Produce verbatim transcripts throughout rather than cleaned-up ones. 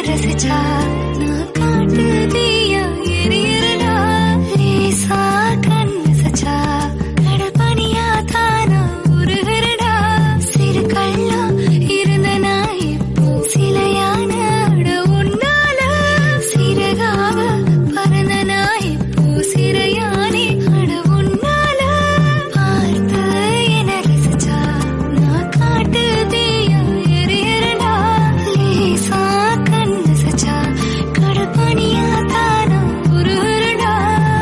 ரசிச்சா நான் காட்டு தீயா எரியறடா லேசா கண்ணு சச்சா கடல் பனியா தானா உருகுறடா சிறு கள்ளா இருந்த நாய் இப்போ சிலையான அட உன்னால சிறகாவ பறந்த நாய் இப்போ சிறையானே அட உன்னால பார்த்து என ரசிச்சா நான் காட்டு தீயா எரியறடா லேசா கண்ணு சச்சா கடல் பனியா தானா உருகுறடா.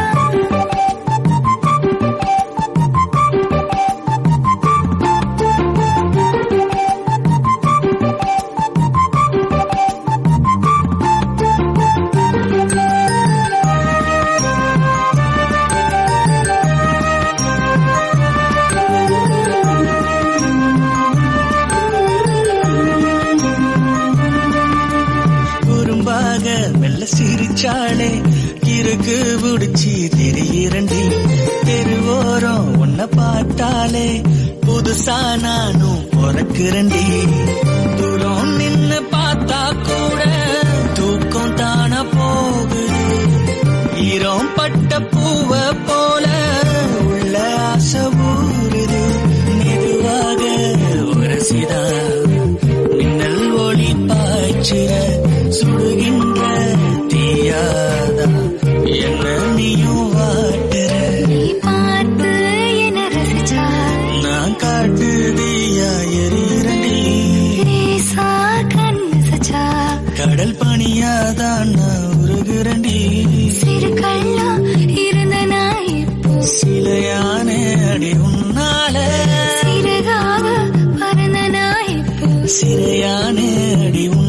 குறும்பாக மெல்ல சிரிச்சாளே இருக்கு புடிச்சி திடீரண்டி தெருவோரம் உன்னை பார்த்தாலே புதுசா நானும் பிறக்குறண்டி தூரம் நின்னு பார்த்தா கூட தூக்கம் தானா போகுது ஈரம் பட்ட பூவ போல உள்ள ஆசை ஊறுது மெதுவாக உரசிதா மின்னல் ஒளி பாய்ச்சிற சுடுகின்ற தீயாதா என்ன நீயும் வாட்டுற நீ பார்த்து என ரசிச்சா நான் காட்டு தீயா எரியறண்டி லேசா கண்ணு சச்சா கடல் பனியாதான் நான் உருகுறண்டி சிறு கள்ளா இருந்த நாய் இப்போ சிலையான அடி உன்னால சிறகாவ பறந்த நாய் இப்போ சிறையான அடி உன்னால